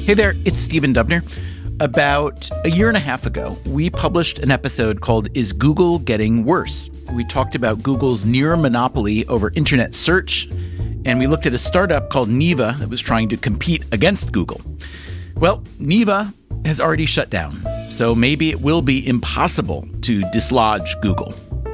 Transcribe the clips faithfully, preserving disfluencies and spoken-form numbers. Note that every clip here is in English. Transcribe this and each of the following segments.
Hey there, it's Stephen Dubner. About a year and a half ago, we published an episode called Is Google Getting Worse? We talked about Google's near monopoly over internet search, and we looked at a startup called Neeva that was trying to compete against Google. Well, Neeva has already shut down, so maybe it will be impossible to dislodge Google.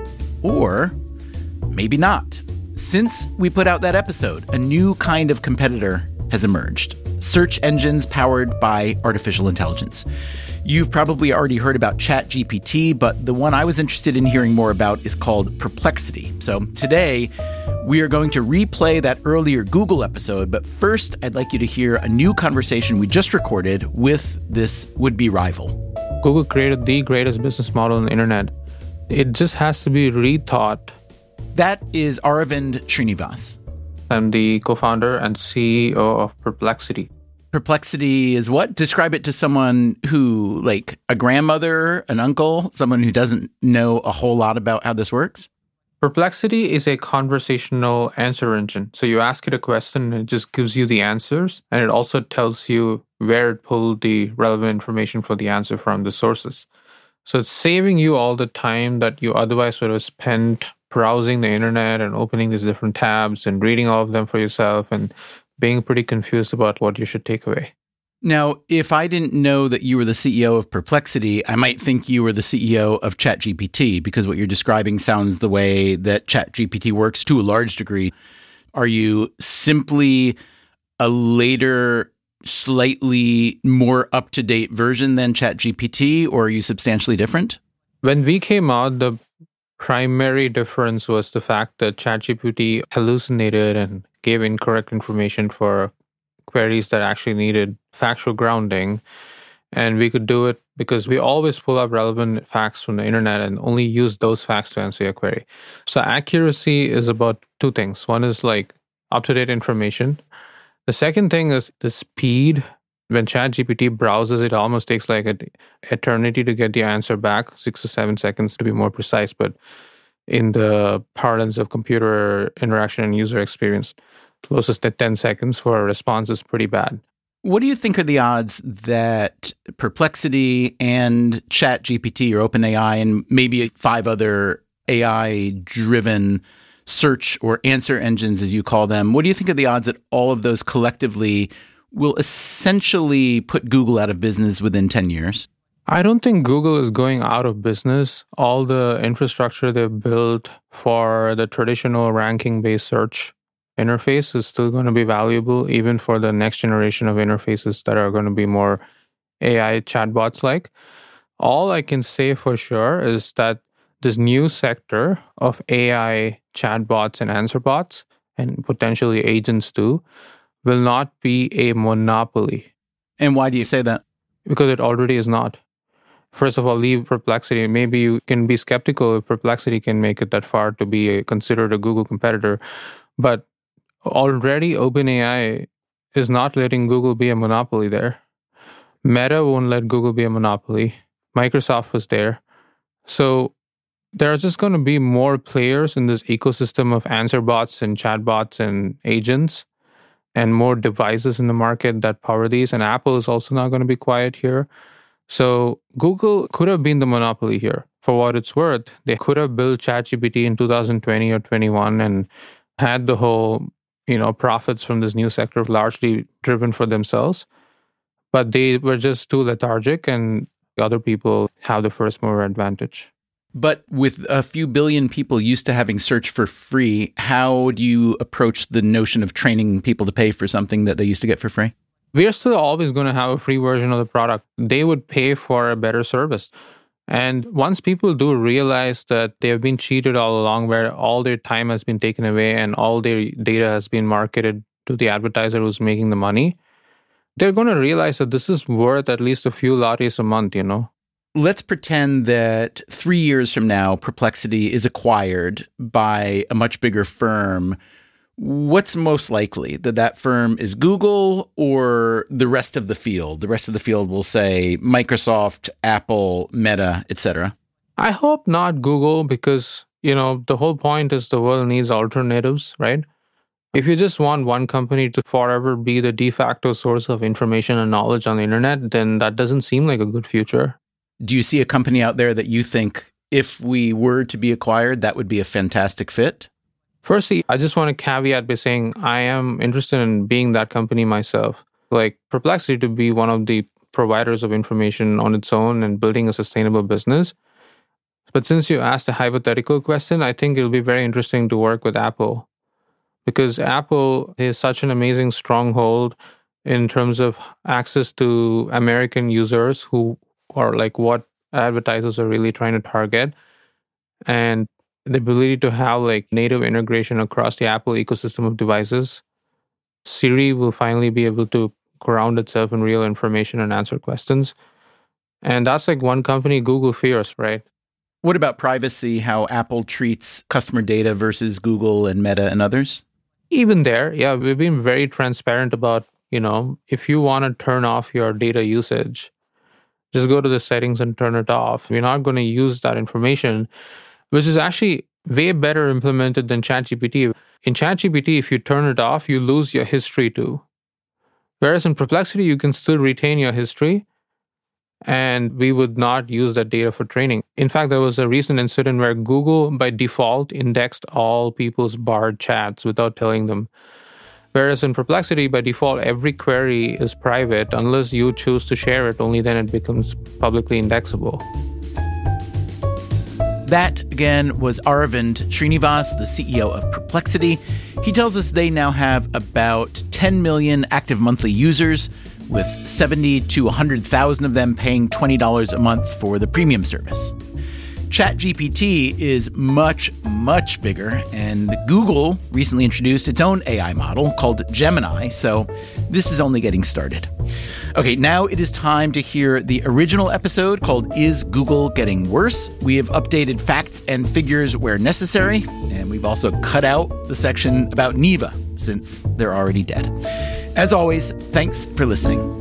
Or maybe not. Since we put out that episode, a new kind of competitor has emerged. Search engines powered by artificial intelligence. You've probably already heard about ChatGPT, but the one I was interested in hearing more about is called Perplexity. So today, we are going to replay that earlier Google episode, but first, I'd like you to hear a new conversation we just recorded with this would-be rival. Google created the greatest business model on the internet. It just has to be rethought. That is Aravind Srinivas. I'm the co-founder and C E O of Perplexity. Perplexity is what? Describe it to someone who, like a grandmother, an uncle, someone who doesn't know a whole lot about how this works? Perplexity is a conversational answer engine. So you ask it a question, and it just gives you the answers, and it also tells you where it pulled the relevant information for the answer from the sources. So it's saving you all the time that you otherwise would have spent browsing the internet and opening these different tabs and reading all of them for yourself and being pretty confused about what you should take away. Now, if I didn't know that you were the C E O of Perplexity, I might think you were the C E O of ChatGPT, because what you're describing sounds the way that ChatGPT works to a large degree. Are you simply a later, slightly more up-to-date version than ChatGPT, or are you substantially different? When we came out, the primary difference was the fact that ChatGPT hallucinated and gave incorrect information for queries that actually needed factual grounding. And we could do it because we always pull up relevant facts from the internet and only use those facts to answer your query. So accuracy is about two things. One is like up-to-date information. The second thing is the speed. When ChatGPT browses, it almost takes like an eternity to get the answer back, six to seven seconds to be more precise. But in the parlance of computer interaction and user experience, closest to ten seconds for a response is pretty bad. What do you think are the odds that Perplexity and ChatGPT or OpenAI and maybe five other A I-driven search or answer engines, as you call them, what do you think are the odds that all of those collectively will essentially put Google out of business within ten years? I don't think Google is going out of business. All the infrastructure they've built for the traditional ranking-based search interface is still going to be valuable, even for the next generation of interfaces that are going to be more A I chatbots-like. All I can say for sure is that this new sector of A I chatbots and answer bots, and potentially agents too, will not be a monopoly. And why do you say that? Because it already is not. First of all, leave Perplexity. Maybe you can be skeptical if Perplexity can make it that far to be a, considered a Google competitor. But already OpenAI is not letting Google be a monopoly there. Meta won't let Google be a monopoly. Microsoft was there. So there are just going to be more players in this ecosystem of answer bots and chatbots and agents, and more devices in the market that power these. And Apple is also not going to be quiet here. So Google could have been the monopoly here. For what it's worth, they could have built ChatGPT in two thousand twenty or twenty-one and had the whole, you know, profits from this new sector largely driven for themselves. But they were just too lethargic, and other people have the first mover advantage. But with a few billion people used to having search for free, how do you approach the notion of training people to pay for something that they used to get for free? We are still always going to have a free version of the product. They would pay for a better service. And once people do realize that they have been cheated all along, where all their time has been taken away and all their data has been marketed to the advertiser who's making the money, they're going to realize that this is worth at least a few lattes a month, you know? Let's pretend that three years from now, Perplexity is acquired by a much bigger firm. What's most likely? That that firm is Google or the rest of the field? The rest of the field will say Microsoft, Apple, Meta, et cetera. I hope not Google, because, you know, the whole point is the world needs alternatives, right? If you just want one company to forever be the de facto source of information and knowledge on the internet, then that doesn't seem like a good future. Do you see a company out there that you think, if we were to be acquired, that would be a fantastic fit? Firstly, I just want to caveat by saying I am interested in being that company myself. Like Perplexity to be one of the providers of information on its own and building a sustainable business. But since you asked a hypothetical question, I think it'll be very interesting to work with Apple. Because Apple is such an amazing stronghold in terms of access to American users who are like what advertisers are really trying to target. And the ability to have like native integration across the Apple ecosystem of devices. Siri will finally be able to ground itself in real information and answer questions. And that's like one company Google fears, right? What about privacy, how Apple treats customer data versus Google and Meta and others? Even there, yeah, we've been very transparent about, you know, if you want to turn off your data usage, just go to the settings and turn it off. We're not going to use that information, which is actually way better implemented than ChatGPT. In ChatGPT, if you turn it off, you lose your history too. Whereas in Perplexity, you can still retain your history, and we would not use that data for training. In fact, there was a recent incident where Google, by default, indexed all people's barred chats without telling them. Whereas in Perplexity, by default, every query is private. Unless you choose to share it, only then it becomes publicly indexable. That, again, was Aravind Srinivas, the C E O of Perplexity. He tells us they now have about ten million active monthly users, with seventy to one hundred thousand of them paying twenty dollars a month for the premium service. ChatGPT is much, much bigger, and Google recently introduced its own A I model called Gemini, so this is only getting started. Okay, now it is time to hear the original episode called Is Google Getting Worse? We have updated facts and figures where necessary, and we've also cut out the section about Neeva, since they're already dead. As always, thanks for listening.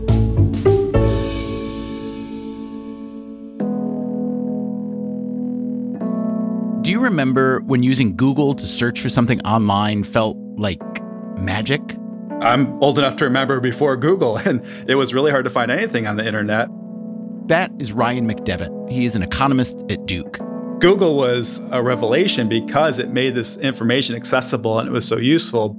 Do you remember when using Google to search for something online felt like magic? I'm old enough to remember before Google, and it was really hard to find anything on the internet. That is Ryan McDevitt. He is an economist at Duke. Google was a revelation because it made this information accessible and it was so useful.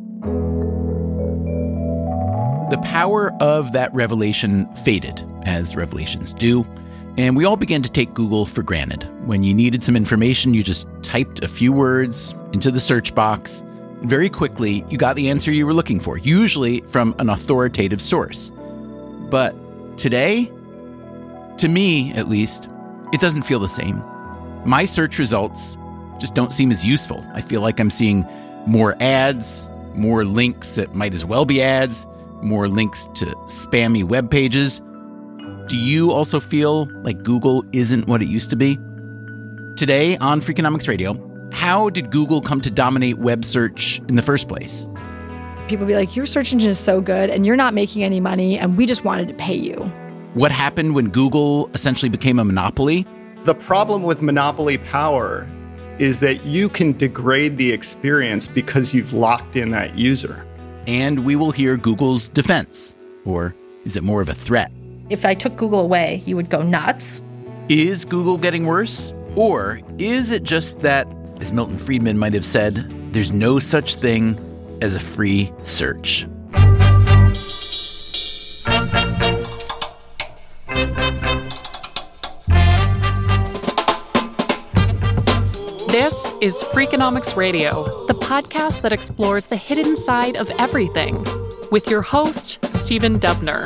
The power of that revelation faded, as revelations do, and we all began to take Google for granted. When you needed some information, you just typed a few words into the search box, and very quickly, you got the answer you were looking for, usually from an authoritative source. But today, to me at least, it doesn't feel the same. My search results just don't seem as useful. I feel like I'm seeing more ads, more links that might as well be ads, more links to spammy web pages. Do you also feel like Google isn't what it used to be? Today on Freakonomics Radio, how did Google come to dominate web search in the first place? People be like, your search engine is so good and you're not making any money and we just wanted to pay you. What happened when Google essentially became a monopoly? The problem with monopoly power is that you can degrade the experience because you've locked in that user. And we will hear Google's defense. Or is it more of a threat? If I took Google away, you would go nuts. Is Google getting worse? Or is it just that, as Milton Friedman might have said, there's no such thing as a free search? This is Freakonomics Radio, the podcast that explores the hidden side of everything, with your host, Stephen Dubner.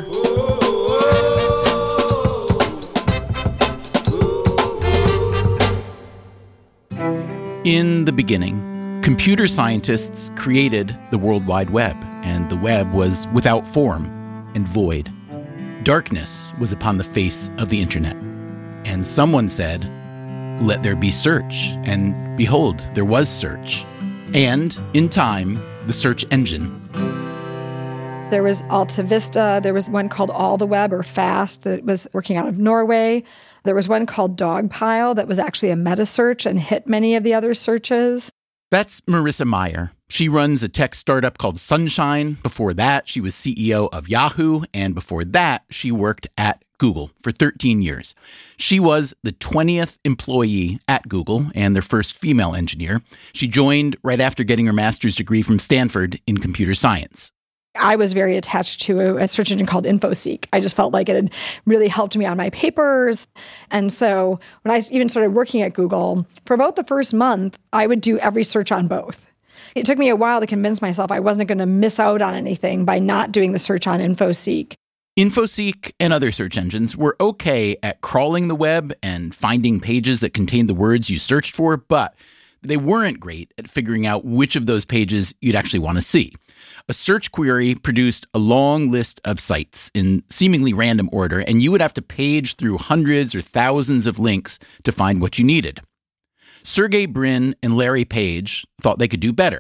In the beginning, computer scientists created the World Wide Web, and the web was without form and void. Darkness was upon the face of the internet. And someone said, "Let there be search." And behold, there was search. And, in time, the search engine. There was Alta Vista. There was one called All the Web, or FAST, that was working out of Norway. There was one called Dogpile that was actually a meta search and hit many of the other searches. That's Marissa Mayer. She runs a tech startup called Sunshine. Before that, she was C E O of Yahoo. And before that, she worked at Google for thirteen years. She was the twentieth employee at Google and their first female engineer. She joined right after getting her master's degree from Stanford in computer science. I was very attached to a, a search engine called InfoSeek. I just felt like it had really helped me on my papers. And so when I even started working at Google, for about the first month, I would do every search on both. It took me a while to convince myself I wasn't going to miss out on anything by not doing the search on InfoSeek. InfoSeek and other search engines were okay at crawling the web and finding pages that contained the words you searched for, but they weren't great at figuring out which of those pages you'd actually want to see. A search query produced a long list of sites in seemingly random order, and you would have to page through hundreds or thousands of links to find what you needed. Sergey Brin and Larry Page thought they could do better.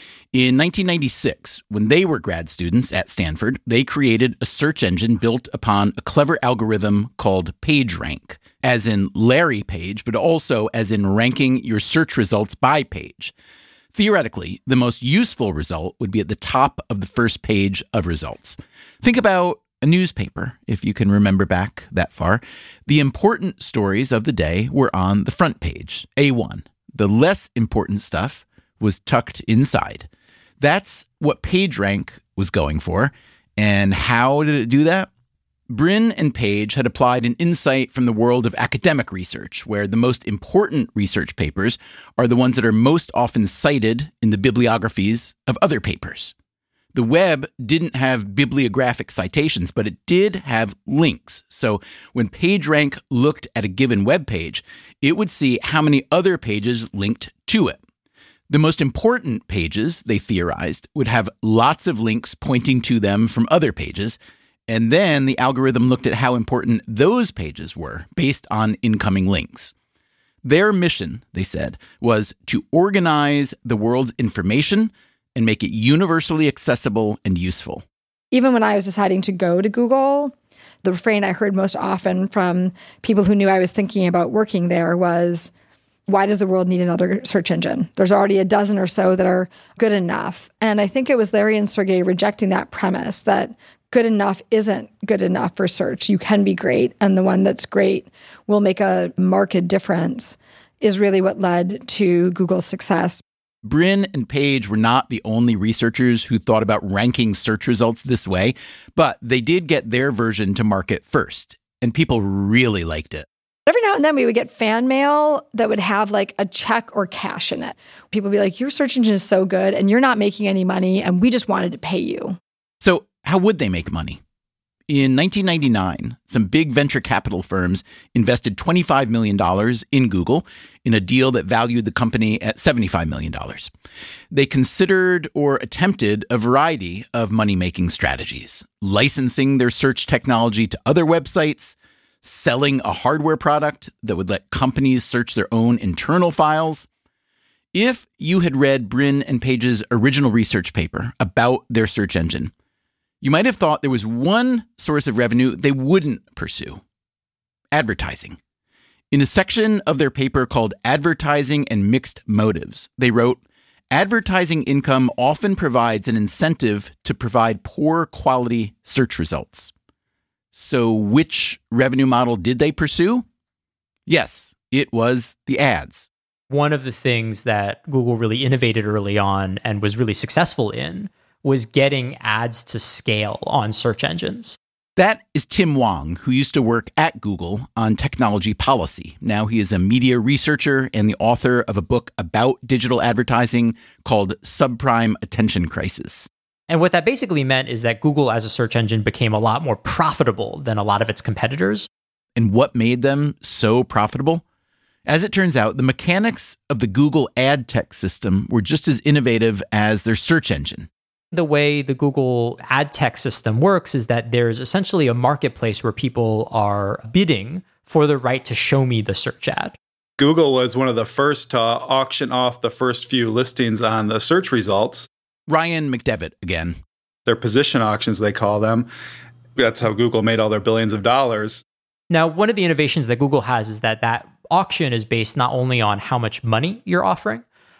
In nineteen ninety-six, when they were grad students at Stanford, they created a search engine built upon a clever algorithm called PageRank, as in Larry Page, but also as in ranking your search results by page. Theoretically, the most useful result would be at the top of the first page of results. Think about a newspaper, if you can remember back that far. The important stories of the day were on the front page, A one. The less important stuff was tucked inside. That's what PageRank was going for. And how did it do that? Brin and Page had applied an insight from the world of academic research, where the most important research papers are the ones that are most often cited in the bibliographies of other papers. The web didn't have bibliographic citations, but it did have links. So when PageRank looked at a given web page, it would see how many other pages linked to it. The most important pages, they theorized, would have lots of links pointing to them from other pages. And then the algorithm looked at how important those pages were based on incoming links. Their mission, they said, was to organize the world's information and make it universally accessible and useful. Even when I was deciding to go to Google, the refrain I heard most often from people who knew I was thinking about working there was, why does the world need another search engine? There's already a dozen or so that are good enough. And I think it was Larry and Sergey rejecting that premise that good enough isn't good enough for search. You can be great, and the one that's great will make a marked difference, is really what led to Google's success. Brin and Page were not the only researchers who thought about ranking search results this way, but they did get their version to market first, and people really liked it. Every now and then we would get fan mail that would have like a check or cash in it. People would be like, your search engine is so good, and you're not making any money, and we just wanted to pay you. So how would they make money? In nineteen ninety-nine, some big venture capital firms invested twenty-five million dollars in Google in a deal that valued the company at seventy-five million dollars. They considered or attempted a variety of money-making strategies, licensing their search technology to other websites, selling a hardware product that would let companies search their own internal files. If you had read Brin and Page's original research paper about their search engine, you might have thought there was one source of revenue they wouldn't pursue: advertising. In a section of their paper called Advertising and Mixed Motives, they wrote, advertising income often provides an incentive to provide poor quality search results. So which revenue model did they pursue? Yes, it was the ads. One of the things that Google really innovated early on and was really successful in was getting ads to scale on search engines. That is Tim Wong, who used to work at Google on technology policy. Now he is a media researcher and the author of a book about digital advertising called Subprime Attention Crisis. And what that basically meant is that Google as a search engine became a lot more profitable than a lot of its competitors. And what made them so profitable? As it turns out, the mechanics of the Google ad tech system were just as innovative as their search engine. The way the Google ad tech system works is that there's essentially a marketplace where people are bidding for the right to show me the search ad. Google was one of the first to auction off the first few listings on the search results. Ryan McDevitt again. Their position auctions, they call them. That's how Google made all their billions of dollars. Now, one of the innovations that Google has is that that auction is based not only on how much money you're offering,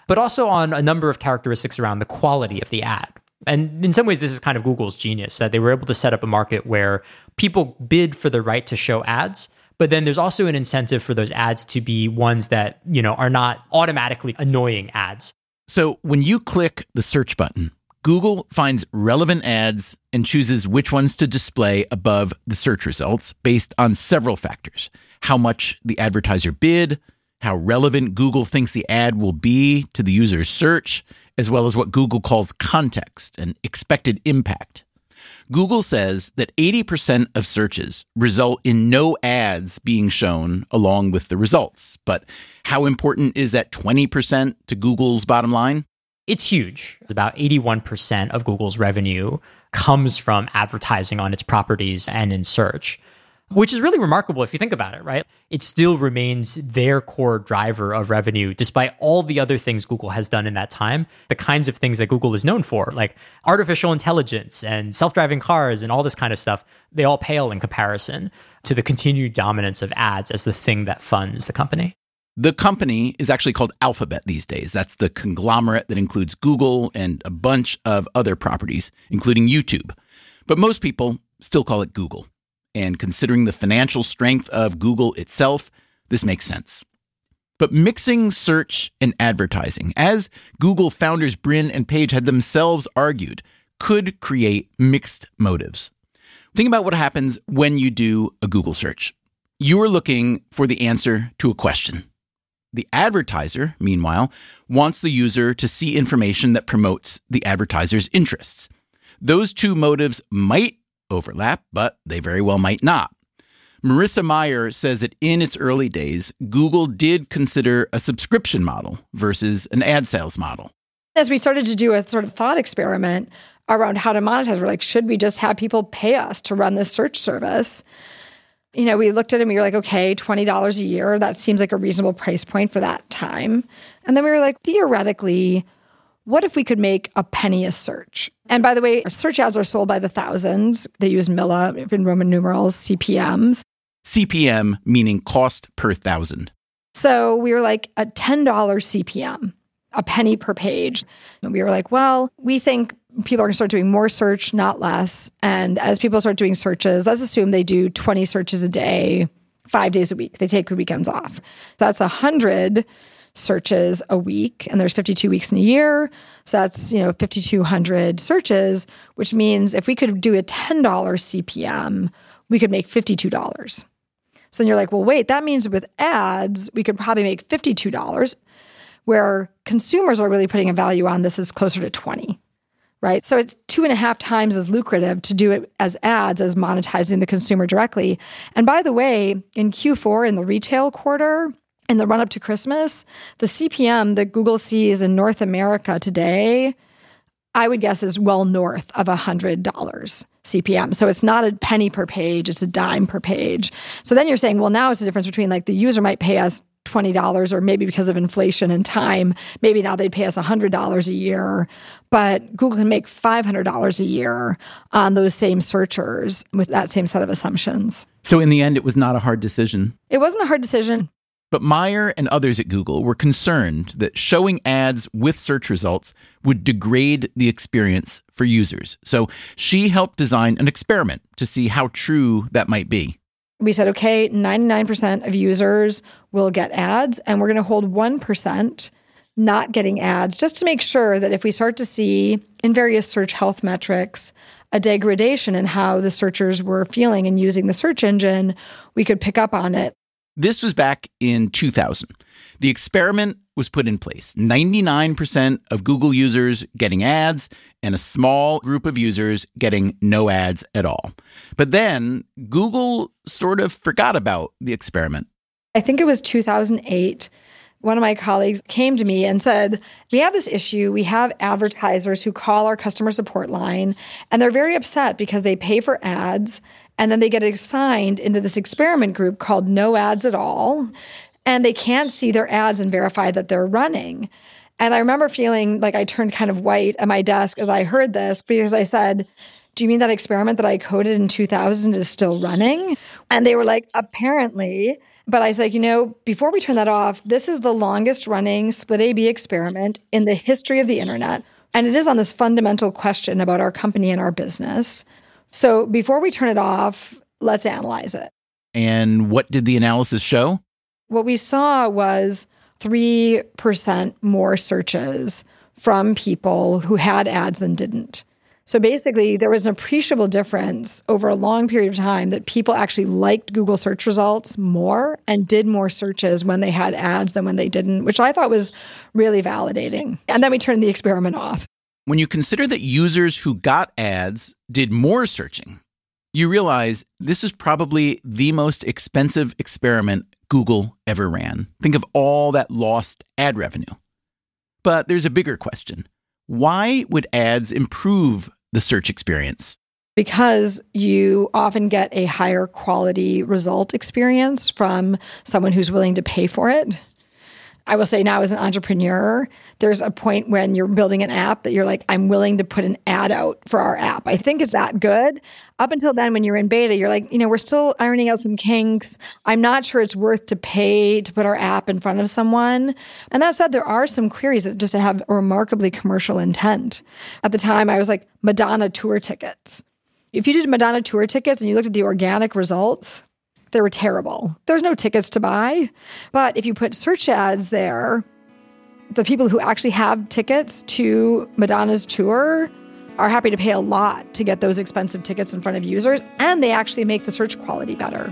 but also on a number of characteristics around the quality of the ad. And in some ways, this is kind of Google's genius, that they were able to set up a market where people bid for the right to show ads, but then there's also an incentive for those ads to be ones that, you know, are not automatically annoying ads. So when you click the search button, Google finds relevant ads and chooses which ones to display above the search results based on several factors: how much the advertiser bid, how relevant Google thinks the ad will be to the user's search, as well as what Google calls context and expected impact. Google says that eighty percent of searches result in no ads being shown along with the results. But how important is that twenty percent to Google's bottom line? It's huge. About eighty-one percent of Google's revenue comes from advertising on its properties and in search, which is really remarkable if you think about it, right? It still remains their core driver of revenue, despite all the other things Google has done in that time, the kinds of things that Google is known for, like artificial intelligence and self-driving cars and all this kind of stuff. They all pale in comparison to the continued dominance of ads as the thing that funds the company. The company is actually called Alphabet these days. That's the conglomerate that includes Google and a bunch of other properties, including YouTube. But most people still call it Google. And considering the financial strength of Google itself, this makes sense. But mixing search and advertising, as Google founders Brin and Page had themselves argued, could create mixed motives. Think about what happens when you do a Google search. You are looking for the answer to a question. The advertiser, meanwhile, wants the user to see information that promotes the advertiser's interests. Those two motives might overlap, but they very well might not. Marissa Mayer says that in its early days, Google did consider a subscription model versus an ad sales model. As we started to do a sort of thought experiment around how to monetize, we're like, should we just have people pay us to run this search service? You know, we looked at it and we were like, okay, twenty dollars a year, that seems like a reasonable price point for that time. And then we were like, theoretically, what if we could make a penny a search? And by the way, search ads are sold by the thousands. They use M I L A in Roman numerals, C P Ms. C P M meaning cost per thousand. So we were like a ten dollars C P M, a penny per page. And we were like, well, we think people are going to start doing more search, not less. And as people start doing searches, let's assume they do twenty searches a day, five days a week. They take weekends off. That's one hundred searches a week, and there's fifty-two weeks in a year. So that's, you know, fifty-two hundred searches, which means if we could do a ten dollars C P M, we could make fifty-two dollars. So then you're like, well, wait, that means with ads, we could probably make fifty-two dollars, where consumers are really putting a value on this is closer to twenty, right? So it's two and a half times as lucrative to do it as ads as monetizing the consumer directly. And by the way, in Q four, in the retail quarter, in the run-up to Christmas, the C P M that Google sees in North America today, I would guess is well north of one hundred dollars C P M. So it's not a penny per page, it's a dime per page. So then you're saying, well, now it's the difference between like the user might pay us twenty dollars, or maybe because of inflation and time, maybe now they'd pay us one hundred dollars a year, but Google can make five hundred dollars a year on those same searchers with that same set of assumptions. So in the end, it was not a hard decision. It wasn't a hard decision. But Mayer and others at Google were concerned that showing ads with search results would degrade the experience for users. So she helped design an experiment to see how true that might be. We said, okay, ninety-nine percent of users will get ads, and we're going to hold one percent not getting ads, just to make sure that if we start to see in various search health metrics a degradation in how the searchers were feeling and using the search engine, we could pick up on it. This was back in two thousand. The experiment was put in place. ninety-nine percent of Google users getting ads and a small group of users getting no ads at all. But then Google sort of forgot about the experiment. I think it was two thousand eight. One of my colleagues came to me and said, we have this issue. We have advertisers who call our customer support line, and they're very upset because they pay for ads, and then they get assigned into this experiment group called No Ads at All, and they can't see their ads and verify that they're running. And I remember feeling like I turned kind of white at my desk as I heard this, because I said, do you mean that experiment that I coded in two thousand is still running? And they were like, apparently. But I was like, you know, before we turn that off, this is the longest running split A B experiment in the history of the internet. And it is on this fundamental question about our company and our business. So before we turn it off, let's analyze it. And what did the analysis show? What we saw was three percent more searches from people who had ads than didn't. So basically, there was an appreciable difference over a long period of time that people actually liked Google search results more and did more searches when they had ads than when they didn't, which I thought was really validating. And then we turned the experiment off. When you consider that users who got ads did more searching, you realize this is probably the most expensive experiment Google ever ran. Think of all that lost ad revenue. But there's a bigger question. Why would ads improve the search experience? Because you often get a higher quality result experience from someone who's willing to pay for it. I will say now as an entrepreneur, there's a point when you're building an app that you're like, I'm willing to put an ad out for our app. I think it's that good. Up until then, when you're in beta, you're like, you know, we're still ironing out some kinks. I'm not sure it's worth to pay to put our app in front of someone. And that said, there are some queries that just have a remarkably commercial intent. At the time, I was like, Madonna tour tickets. If you did Madonna tour tickets and you looked at the organic results, they were terrible. There's no tickets to buy. But if you put search ads there, the people who actually have tickets to Madonna's tour are happy to pay a lot to get those expensive tickets in front of users, and they actually make the search quality better.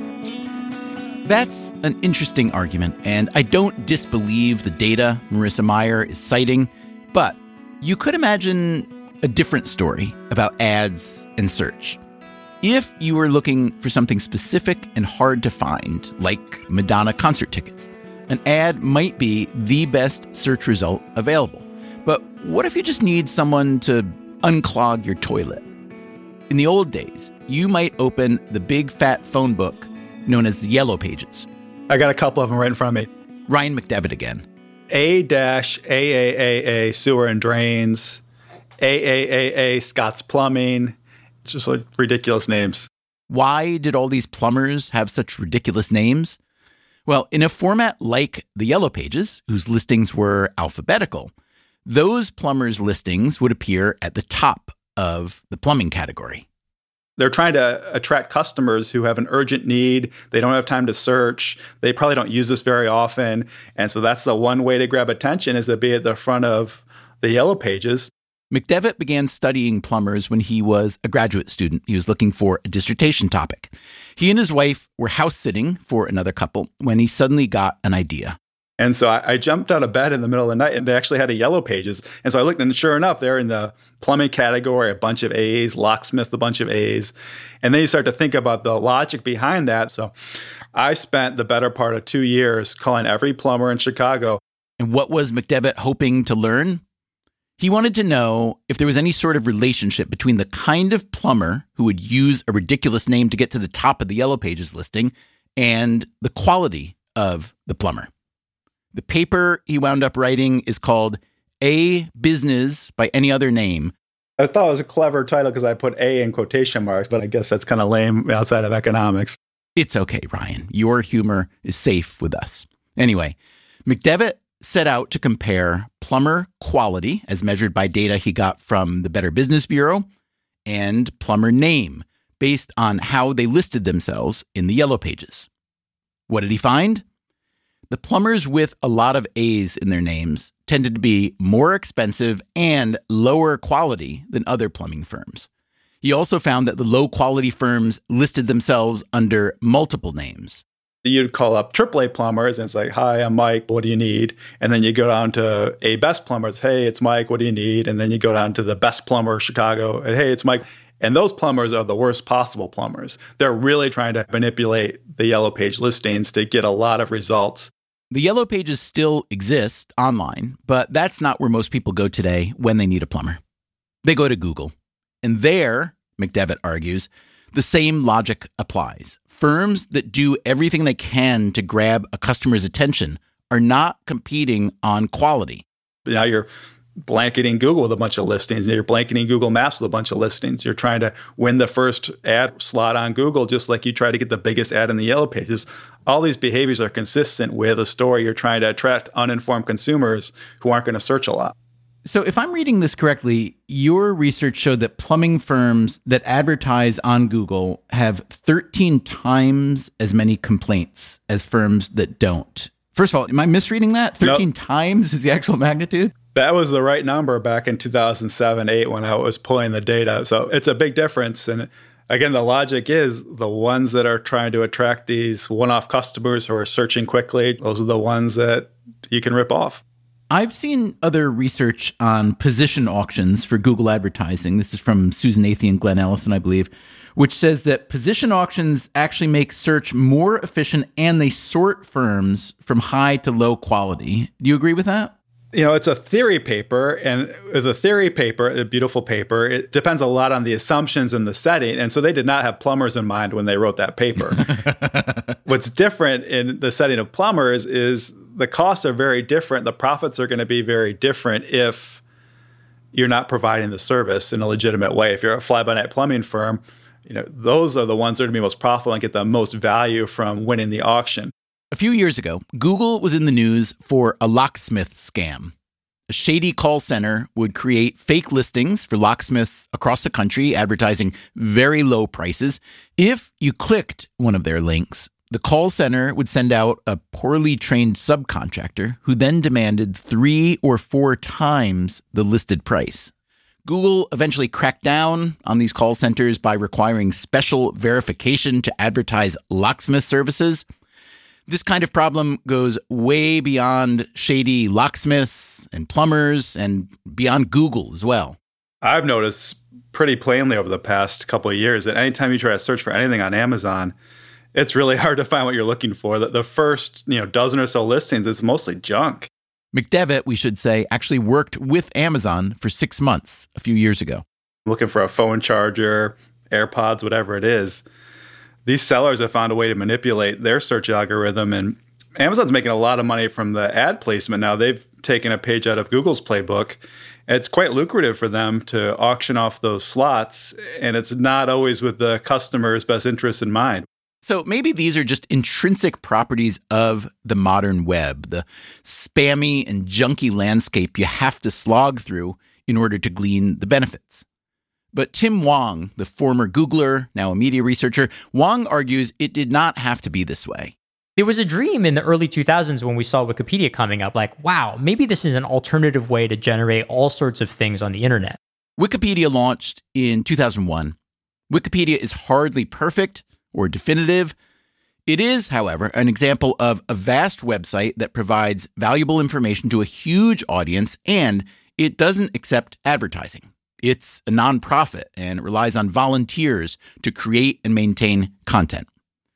That's an interesting argument, and I don't disbelieve the data Marissa Mayer is citing, but you could imagine a different story about ads and search. If you were looking for something specific and hard to find, like Madonna concert tickets, an ad might be the best search result available. But what if you just need someone to unclog your toilet? In the old days, you might open the big fat phone book known as the Yellow Pages. I got a couple of them right in front of me. Ryan McDevitt again. A dash A A A A Sewer and Drains, A A A A Scott's Plumbing. Just like ridiculous names. Why did all these plumbers have such ridiculous names? Well, in a format like the Yellow Pages, whose listings were alphabetical, those plumbers' listings would appear at the top of the plumbing category. They're trying to attract customers who have an urgent need. They don't have time to search. They probably don't use this very often. And so that's the one way to grab attention, is to be at the front of the Yellow Pages. McDevitt began studying plumbers when he was a graduate student. He was looking for a dissertation topic. He and his wife were house sitting for another couple when he suddenly got an idea. And so I, I jumped out of bed in the middle of the night, and they actually had a Yellow Pages. And so I looked, and sure enough, they're in the plumbing category, a bunch of A's, locksmith, a bunch of A's. And then you start to think about the logic behind that. So I spent the better part of two years calling every plumber in Chicago. And what was McDevitt hoping to learn? He wanted to know if there was any sort of relationship between the kind of plumber who would use a ridiculous name to get to the top of the Yellow Pages listing and the quality of the plumber. The paper he wound up writing is called A Business by Any Other Name. I thought it was a clever title because I put A in quotation marks, but I guess that's kind of lame outside of economics. It's okay, Ryan. Your humor is safe with us. Anyway, McDevitt set out to compare plumber quality, as measured by data he got from the Better Business Bureau, and plumber name, based on how they listed themselves in the Yellow Pages. What did he find? The plumbers with a lot of A's in their names tended to be more expensive and lower quality than other plumbing firms. He also found that the low-quality firms listed themselves under multiple names. You'd call up triple A plumbers, and it's like, hi, I'm Mike, what do you need? And then you go down to A best plumbers, hey, it's Mike, what do you need? And then you go down to the best plumber Chicago, and hey, it's Mike. And those plumbers are the worst possible plumbers. They're really trying to manipulate the Yellow Page listings to get a lot of results. The Yellow Pages still exist online, but that's not where most people go today when they need a plumber. They go to Google. And there, McDevitt argues, the same logic applies. Firms that do everything they can to grab a customer's attention are not competing on quality. Now you're blanketing Google with a bunch of listings. You're blanketing Google Maps with a bunch of listings. You're trying to win the first ad slot on Google, just like you try to get the biggest ad in the Yellow Pages. All these behaviors are consistent with a story. You're trying to attract uninformed consumers who aren't going to search a lot. So if I'm reading this correctly, your research showed that plumbing firms that advertise on Google have thirteen times as many complaints as firms that don't. First of all, am I misreading that? thirteen nope. times is the actual magnitude? That was the right number back in two thousand seven, eight when I was pulling the data. So it's a big difference. And again, the logic is the ones that are trying to attract these one-off customers who are searching quickly, those are the ones that you can rip off. I've seen other research on position auctions for Google advertising. This is from Susan Athey and Glenn Ellison, I believe, which says that position auctions actually make search more efficient and they sort firms from high to low quality. Do you agree with that? You know, it's a theory paper, and the theory paper, a beautiful paper, it depends a lot on the assumptions and the setting. And so they did not have plumbers in mind when they wrote that paper. What's different in the setting of plumbers is the costs are very different. The profits are going to be very different if you're not providing the service in a legitimate way. If you're a fly-by-night plumbing firm, you know, those are the ones that are going to be most profitable and get the most value from winning the auction. A few years ago, Google was in the news for a locksmith scam. A shady call center would create fake listings for locksmiths across the country, advertising very low prices. If you clicked one of their links, the call center would send out a poorly trained subcontractor who then demanded three or four times the listed price. Google eventually cracked down on these call centers by requiring special verification to advertise locksmith services. This kind of problem goes way beyond shady locksmiths and plumbers and beyond Google as well. I've noticed pretty plainly over the past couple of years that anytime you try to search for anything on Amazon, it's really hard to find what you're looking for. The first, you know, dozen or so listings, it's mostly junk. McDevitt, we should say, actually worked with Amazon for six months a few years ago. Looking for a phone charger, AirPods, whatever it is. These sellers have found a way to manipulate their search algorithm, and Amazon's making a lot of money from the ad placement now. They've taken a page out of Google's playbook. It's quite lucrative for them to auction off those slots, and it's not always with the customer's best interest in mind. So maybe these are just intrinsic properties of the modern web, the spammy and junky landscape you have to slog through in order to glean the benefits. But Tim Wong, the former Googler, now a media researcher, Wong argues it did not have to be this way. There was a dream in the early two thousands when we saw Wikipedia coming up, like, wow, maybe this is an alternative way to generate all sorts of things on the internet. Wikipedia launched in two thousand one. Wikipedia is hardly perfect or definitive. It is, however, an example of a vast website that provides valuable information to a huge audience, and it doesn't accept advertising. It's a nonprofit and it relies on volunteers to create and maintain content.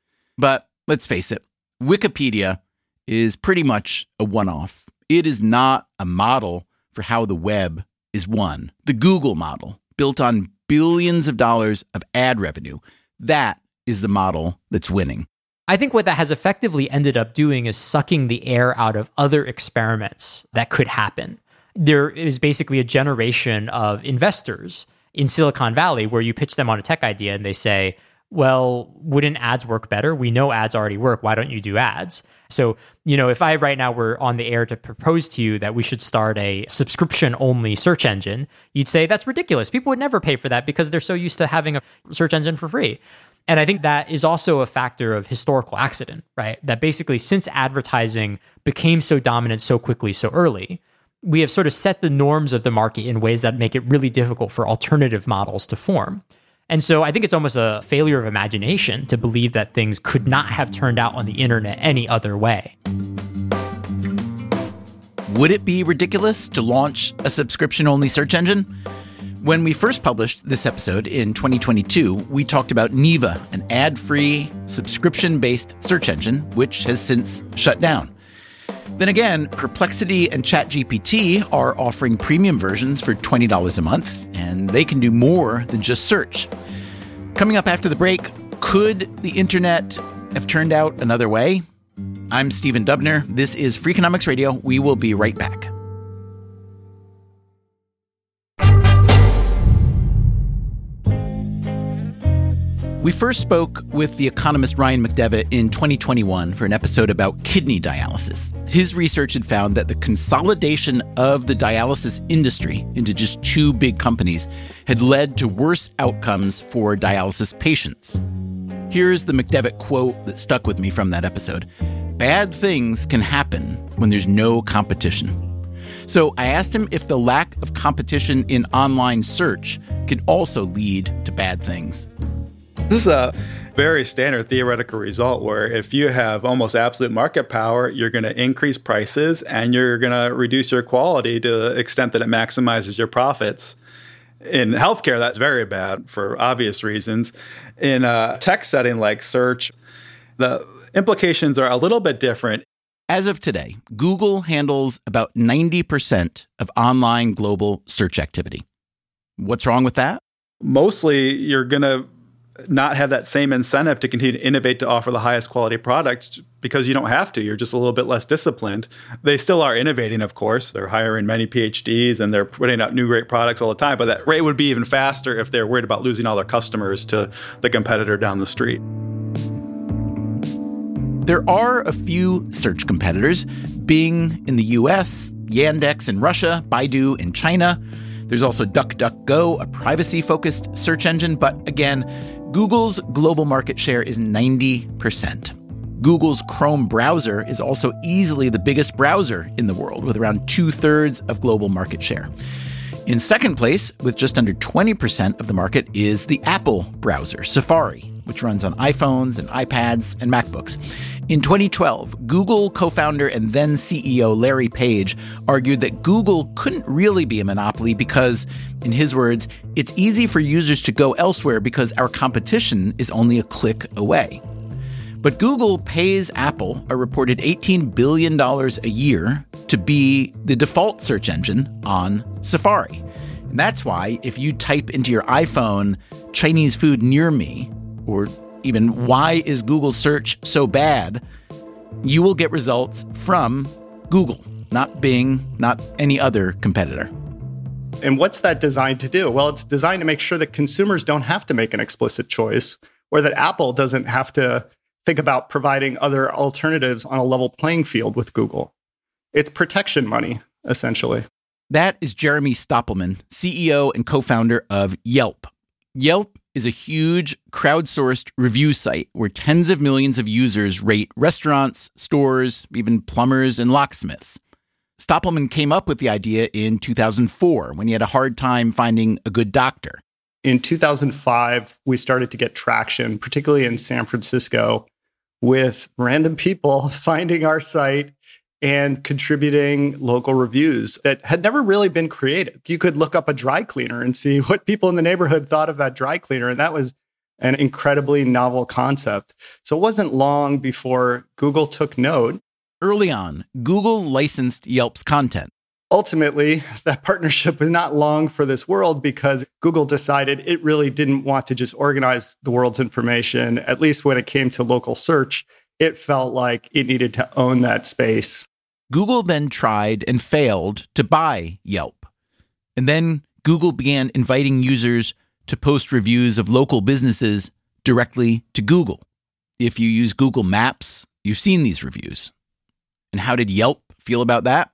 But let's face it, Wikipedia is pretty much a one-off. It is not a model for how the web is won. The Google model, built on billions of dollars of ad revenue, that is the model that's winning. I think what that has effectively ended up doing is sucking the air out of other experiments that could happen. There is basically a generation of investors in Silicon Valley where you pitch them on a tech idea and they say, well, wouldn't ads work better? We know ads already work. Why don't you do ads? So, you know, if I right now were on the air to propose to you that we should start a subscription-only search engine, you'd say that's ridiculous. People would never pay for that because they're so used to having a search engine for free. And I think that is also a factor of historical accident, right? That basically since advertising became so dominant so quickly, so early, we have sort of set the norms of the market in ways that make it really difficult for alternative models to form. And so I think it's almost a failure of imagination to believe that things could not have turned out on the internet any other way. Would it be ridiculous to launch a subscription-only search engine? When we first published this episode in twenty twenty-two, we talked about Neeva, an ad-free, subscription-based search engine, which has since shut down. Then again, Perplexity and ChatGPT are offering premium versions for twenty dollars a month, and they can do more than just search. Coming up after the break, could the internet have turned out another way? I'm Stephen Dubner. This is Freakonomics Radio. We will be right back. We first spoke with the economist Ryan McDevitt in twenty twenty-one for an episode about kidney dialysis. His research had found that the consolidation of the dialysis industry into just two big companies had led to worse outcomes for dialysis patients. Here's the McDevitt quote that stuck with me from that episode. "Bad things can happen when there's no competition." So I asked him if the lack of competition in online search can also lead to bad things. This is a very standard theoretical result where if you have almost absolute market power, you're going to increase prices and you're going to reduce your quality to the extent that it maximizes your profits. In healthcare, that's very bad for obvious reasons. In a tech setting like search, the implications are a little bit different. As of today, Google handles about ninety percent of online global search activity. What's wrong with that? Mostly, you're going to not have that same incentive to continue to innovate to offer the highest quality products because you don't have to. You're just a little bit less disciplined. They still are innovating, of course. They're hiring many P H Ds and they're putting out new great products all the time. But that rate would be even faster if they're worried about losing all their customers to the competitor down the street. There are a few search competitors, Bing in the U S, Yandex in Russia, Baidu in China. There's also DuckDuckGo, a privacy-focused search engine. But again, Google's global market share is ninety percent. Google's Chrome browser is also easily the biggest browser in the world, with around two-thirds of global market share. In second place, with just under twenty percent of the market, is the Apple browser, Safari, which runs on iPhones and iPads and MacBooks. In twenty twelve, Google co-founder and then C E O Larry Page argued that Google couldn't really be a monopoly because, in his words, it's easy for users to go elsewhere because our competition is only a click away. But Google pays Apple a reported eighteen billion dollars a year to be the default search engine on Safari. And that's why if you type into your iPhone, Chinese food near me, or even why is Google search so bad, you will get results from Google, not Bing, not any other competitor. And what's that designed to do? Well, it's designed to make sure that consumers don't have to make an explicit choice, or that Apple doesn't have to think about providing other alternatives on a level playing field with Google. It's protection money, essentially. That is Jeremy Stoppelman, C E O and co-founder of Yelp. Yelp is a huge crowdsourced review site where tens of millions of users rate restaurants, stores, even plumbers and locksmiths. Stoppelman came up with the idea in two thousand four when he had a hard time finding a good doctor. In two thousand five, we started to get traction, particularly in San Francisco, with random people finding our site and contributing local reviews that had never really been created. You could look up a dry cleaner and see what people in the neighborhood thought of that dry cleaner. And that was an incredibly novel concept. So it wasn't long before Google took note. Early on, Google licensed Yelp's content. Ultimately, that partnership was not long for this world because Google decided it really didn't want to just organize the world's information. At least when it came to local search, it felt like it needed to own that space. Google then tried and failed to buy Yelp. And then Google began inviting users to post reviews of local businesses directly to Google. If you use Google Maps, you've seen these reviews. And how did Yelp feel about that?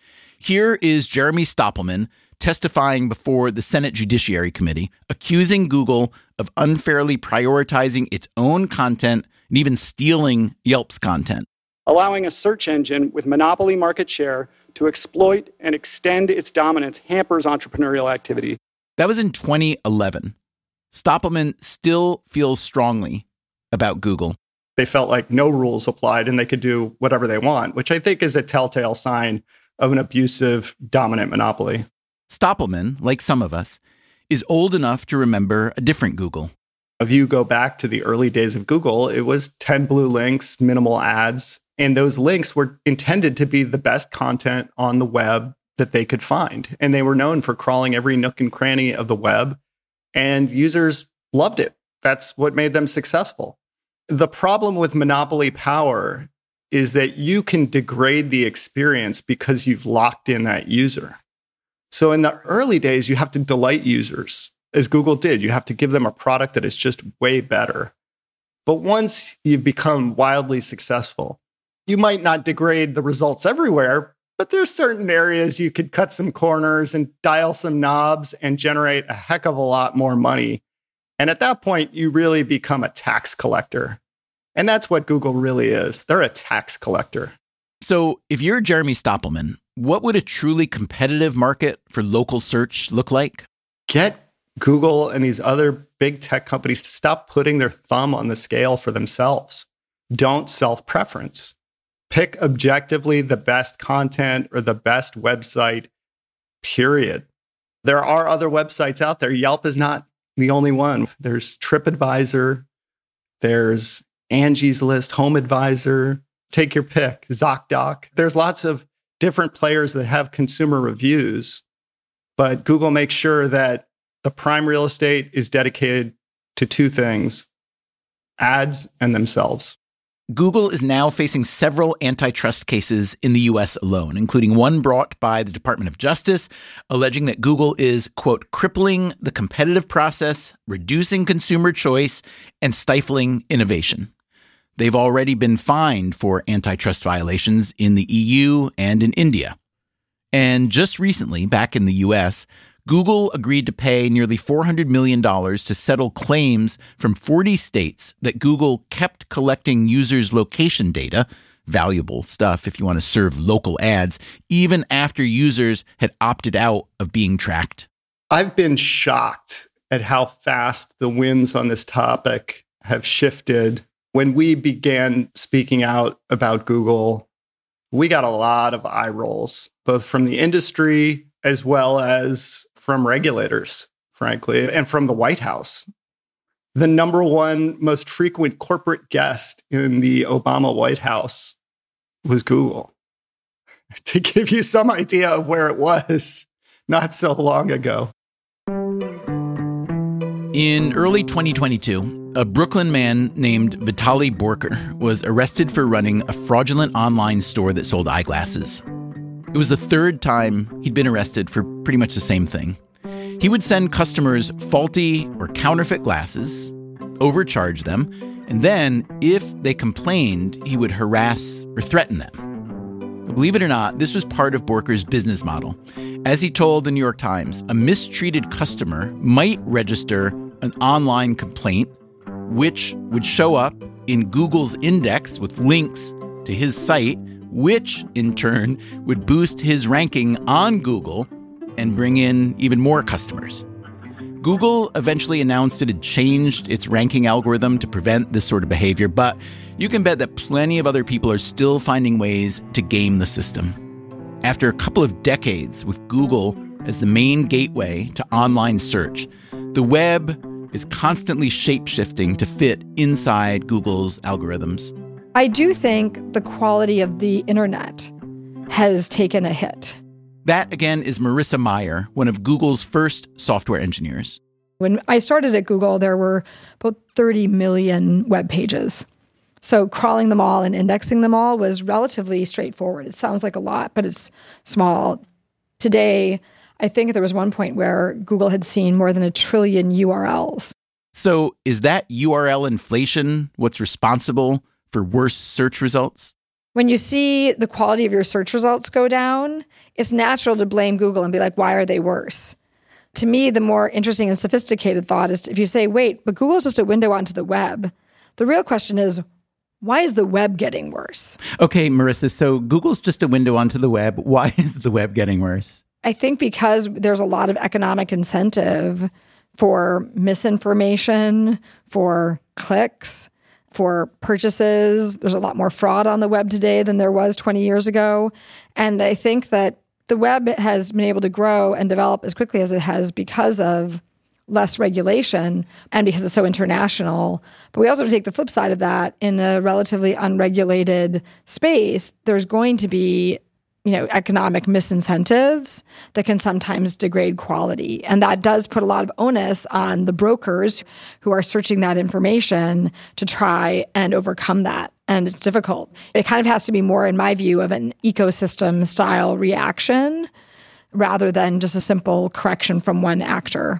Here is Jeremy Stoppelman testifying before the Senate Judiciary Committee, accusing Google of unfairly prioritizing its own content and even stealing Yelp's content. Allowing a search engine with monopoly market share to exploit and extend its dominance hampers entrepreneurial activity. That was in twenty eleven. Stoppelman still feels strongly about Google. They felt like no rules applied and they could do whatever they want, which I think is a telltale sign of an abusive, dominant monopoly. Stoppelman, like some of us, is old enough to remember a different Google. If you go back to the early days of Google, it was ten blue links, minimal ads, and those links were intended to be the best content on the web that they could find. And they were known for crawling every nook and cranny of the web, and users loved it. That's what made them successful. The problem with monopoly power is that you can degrade the experience because you've locked in that user. So in the early days, you have to delight users. as Google did. You have to give them a product that is just way better. But once you've become wildly successful, you might not degrade the results everywhere, but there's certain areas you could cut some corners and dial some knobs and generate a heck of a lot more money. And at that point, you really become a tax collector. And that's what Google really is. They're a tax collector. So if you're Jeremy Stoppelman, what would a truly competitive market for local search look like? Get Google and these other big tech companies to stop putting their thumb on the scale for themselves. Don't self-preference. Pick objectively the best content or the best website, period. There are other websites out there. Yelp is not the only one. There's TripAdvisor. There's Angie's List, Home Advisor. Take your pick, ZocDoc. There's lots of different players that have consumer reviews, but Google makes sure that the prime real estate is dedicated to two things: ads and themselves. Google is now facing several antitrust cases in the U S alone, including one brought by the Department of Justice, alleging that Google is, quote, crippling the competitive process, reducing consumer choice, and stifling innovation. They've already been fined for antitrust violations in the E U and in India. And just recently, back in the U S, Google agreed to pay nearly four hundred million dollars to settle claims from forty states that Google kept collecting users' location data, valuable stuff if you want to serve local ads, even after users had opted out of being tracked. I've been shocked at how fast the winds on this topic have shifted. When we began speaking out about Google, we got a lot of eye rolls, both from the industry as well as from regulators, frankly, and from the White House. The number one most frequent corporate guest in the Obama White House was Google. To give you some idea of where it was not so long ago. In early twenty twenty-two, a Brooklyn man named Vitaly Borker was arrested for running a fraudulent online store that sold eyeglasses. It was the third time he'd been arrested for pretty much the same thing. He would send customers faulty or counterfeit glasses, overcharge them, and then, if they complained, he would harass or threaten them. Believe it or not, this was part of Borker's business model. As he told the New York Times, a mistreated customer might register an online complaint, which would show up in Google's index with links to his site, which in turn would boost his ranking on Google and bring in even more customers. Google eventually announced it had changed its ranking algorithm to prevent this sort of behavior, but you can bet that plenty of other people are still finding ways to game the system. After a couple of decades with Google as the main gateway to online search, the web is constantly shape-shifting to fit inside Google's algorithms. I do think the quality of the internet has taken a hit. That, again, is Marissa Mayer, one of Google's first software engineers. When I started at Google, there were about thirty million web pages. So crawling them all and indexing them all was relatively straightforward. It sounds like a lot, but it's small. Today, I think there was one point where Google had seen more than a trillion U R Ls. So is that U R L inflation what's responsible for worse search results? When you see the quality of your search results go down, it's natural to blame Google and be like, why are they worse? To me, the more interesting and sophisticated thought is if you say, wait, but Google's just a window onto the web. The real question is, why is the web getting worse? Okay, Marissa, so Google's just a window onto the web. Why is the web getting worse? I think because there's a lot of economic incentive for misinformation, for clicks, for purchases. There's a lot more fraud on the web today than there was twenty years ago. And I think that the web has been able to grow and develop as quickly as it has because of less regulation and because it's so international. But we also have to take the flip side of that. In a relatively unregulated space, there's going to be, you know, economic misincentives that can sometimes degrade quality. And that does put a lot of onus on the brokers who are searching that information to try and overcome that. And it's difficult. It kind of has to be more, in my view, of an ecosystem style reaction rather than just a simple correction from one actor.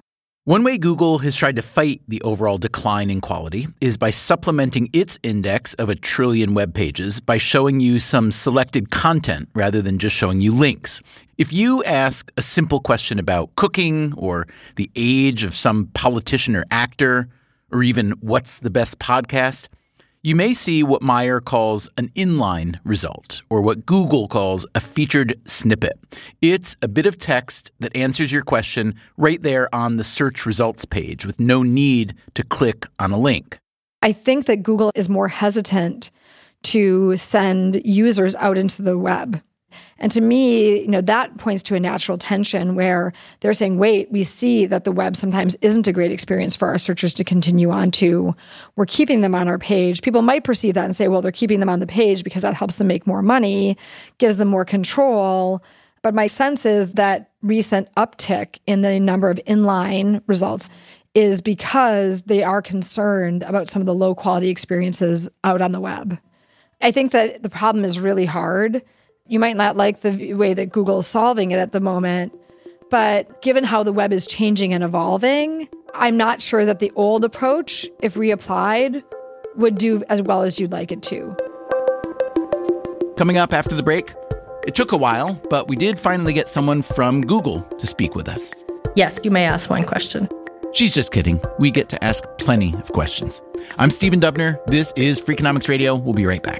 One way Google has tried to fight the overall decline in quality is by supplementing its index of a trillion web pages by showing you some selected content rather than just showing you links. If you ask a simple question about cooking or the age of some politician or actor, or even what's the best podcast, you may see what Meyer calls an inline result, or what Google calls a featured snippet. It's a bit of text that answers your question right there on the search results page with no need to click on a link. I think that Google is more hesitant to send users out into the web. And to me, you know, that points to a natural tension where they're saying, wait, we see that the web sometimes isn't a great experience for our searchers to continue on to. We're keeping them on our page. People might perceive that and say, well, they're keeping them on the page because that helps them make more money, gives them more control. But my sense is that recent uptick in the number of inline results is because they are concerned about some of the low quality experiences out on the web. I think that the problem is really hard. You might not like the way that Google is solving it at the moment, but given how the web is changing and evolving, I'm not sure that the old approach, if reapplied, would do as well as you'd like it to. Coming up after the break, it took a while, but we did finally get someone from Google to speak with us. Yes, you may ask one question. She's just kidding. We get to ask plenty of questions. I'm Stephen Dubner. This is Freakonomics Radio. We'll be right back.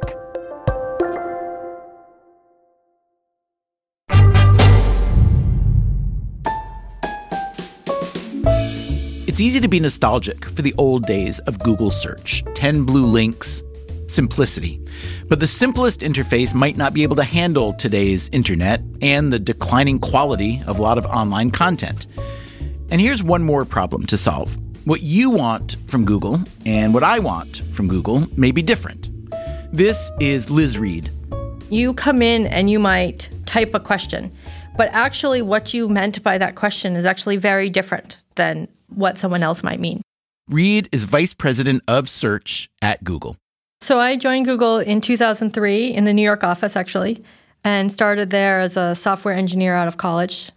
It's easy to be nostalgic for the old days of Google search, ten blue links, simplicity. But the simplest interface might not be able to handle today's internet and the declining quality of a lot of online content. And here's one more problem to solve. What you want from Google and what I want from Google may be different. This is Liz Reed. You come in and you might type a question, but actually what you meant by that question is actually very different than what someone else might mean. Reed is vice president of search at Google. So I joined Google in two thousand three in the New York office, actually, and started there as a software engineer out of college.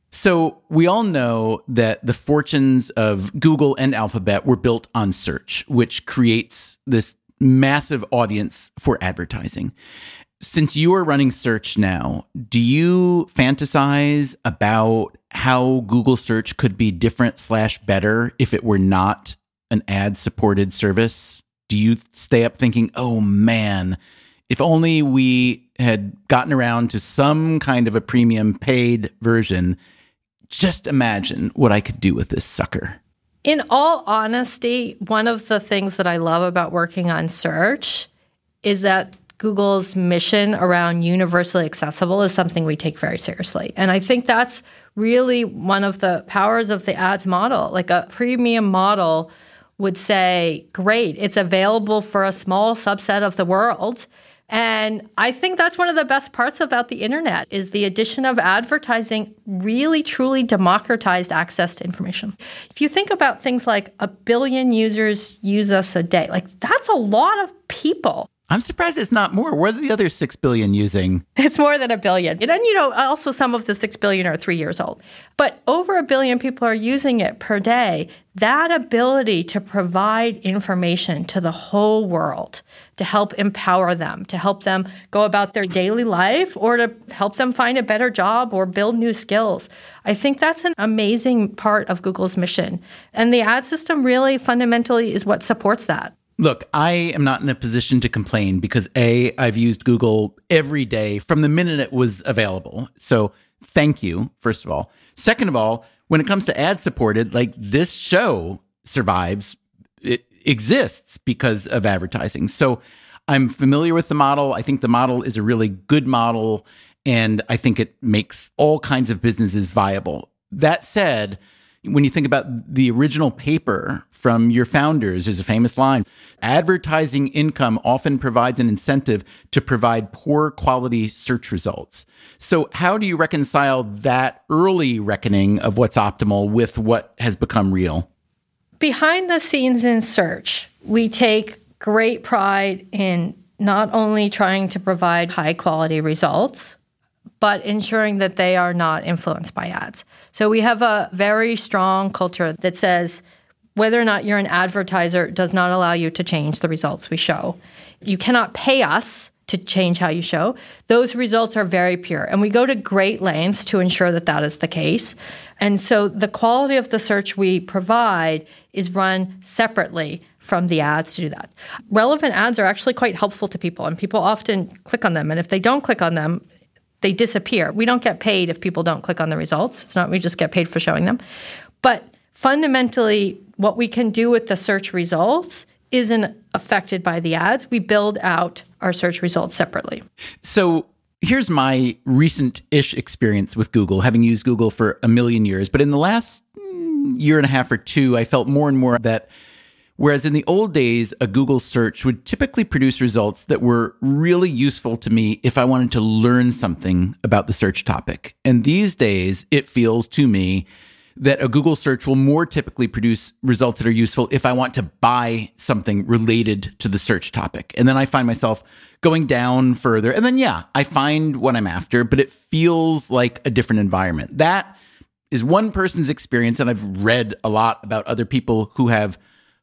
So we all know that the fortunes of Google and Alphabet were built on search, which creates this massive audience for advertising. Since you are running search now, do you fantasize about how Google search could be different slash better if it were not an ad-supported service? Do you stay up thinking, oh man, if only we had gotten around to some kind of a premium paid version, just imagine what I could do with this sucker. In all honesty, one of the things that I love about working on search is that Google's mission around universally accessible is something we take very seriously. And I think that's really one of the powers of the ads model. Like a premium model would say, great, it's available for a small subset of the world. And I think that's one of the best parts about the internet is the addition of advertising really truly democratized access to information. If you think about things like a billion users use us a day, like that's a lot of people. I'm surprised it's not more. What are the other six billion using? It's more than a billion. And, you know, also some of the six billion are three years old. But over a billion people are using it per day. That ability to provide information to the whole world, to help empower them, to help them go about their daily life, or to help them find a better job or build new skills. I think that's an amazing part of Google's mission. And the ad system really fundamentally is what supports that. Look, I am not in a position to complain because A, I've used Google every day from the minute it was available. So thank you, first of all. Second of all, when it comes to ad supported, like this show survives, it exists because of advertising. So I'm familiar with the model. I think the model is a really good model, and I think it makes all kinds of businesses viable. That said, when you think about the original paper from your founders, there's a famous line, advertising income often provides an incentive to provide poor quality search results. So how do you reconcile that early reckoning of what's optimal with what has become real? Behind the scenes in search, we take great pride in not only trying to provide high quality results, but ensuring that they are not influenced by ads. So we have a very strong culture that says whether or not you're an advertiser does not allow you to change the results we show. You cannot pay us to change how you show. Those results are very pure. And we go to great lengths to ensure that that is the case. And so the quality of the search we provide is run separately from the ads to do that. Relevant ads are actually quite helpful to people, and people often click on them. And if they don't click on them, they disappear. We don't get paid if people don't click on the results. It's not we just get paid for showing them. But fundamentally, what we can do with the search results isn't affected by the ads. We build out our search results separately. So here's my recent-ish experience with Google, having used Google for a million years. But in the last mm, year and a half or two, I felt more and more that whereas in the old days, a Google search would typically produce results that were really useful to me if I wanted to learn something about the search topic. And these days, it feels to me that a Google search will more typically produce results that are useful if I want to buy something related to the search topic. And then I find myself going down further. And then, yeah, I find what I'm after, but it feels like a different environment. That is one person's experience. And I've read a lot about other people who have